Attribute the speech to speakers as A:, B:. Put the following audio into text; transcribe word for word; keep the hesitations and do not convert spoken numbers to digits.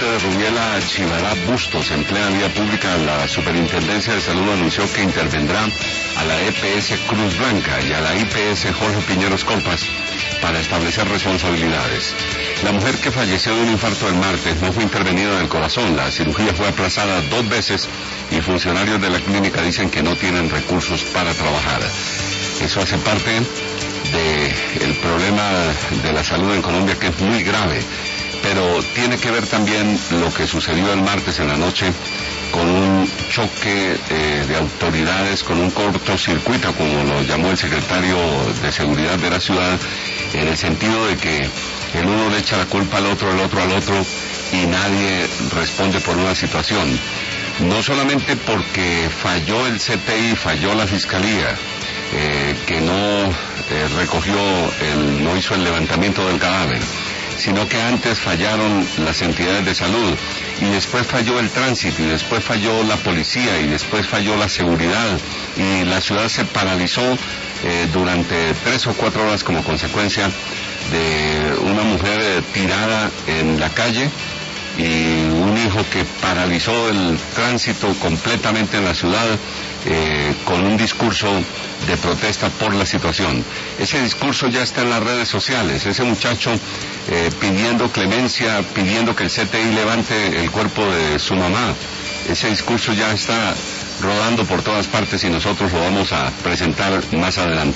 A: muerte de Rubiela Chivará Bustos en plena vía pública, la Superintendencia de Salud anunció que intervendrá a la E P S Cruz Blanca y a la I P S Jorge Piñeros Corpas para establecer responsabilidades. La mujer que falleció de un infarto el martes no fue intervenida del corazón. La cirugía fue aplazada dos veces y funcionarios de la clínica dicen que no tienen recursos para trabajar. Eso hace parte del problema de la salud en Colombia, que es muy grave, pero tiene que ver también lo que sucedió el martes en la noche con un choque eh, de autoridades, con un cortocircuito, como lo llamó el secretario de Seguridad de la ciudad, en el sentido de que el uno le echa la culpa al otro, el otro al otro, y nadie responde por una situación. No solamente porque falló el C T I, falló la Fiscalía, eh, que no eh, recogió, el, no hizo el levantamiento del cadáver, sino que antes fallaron las entidades de salud, y después falló el tránsito, y después falló la policía, y después falló la seguridad, y la ciudad se paralizó eh, durante tres o cuatro horas como consecuencia de una mujer eh, tirada en la calle, y un hijo que paralizó el tránsito completamente en la ciudad eh, con un discurso de protesta por la situación. Ese discurso ya está en las redes sociales, ese muchacho eh, pidiendo clemencia, pidiendo que el C T I levante el cuerpo de su mamá. Ese discurso ya está rodando por todas partes y nosotros lo vamos a presentar más adelante.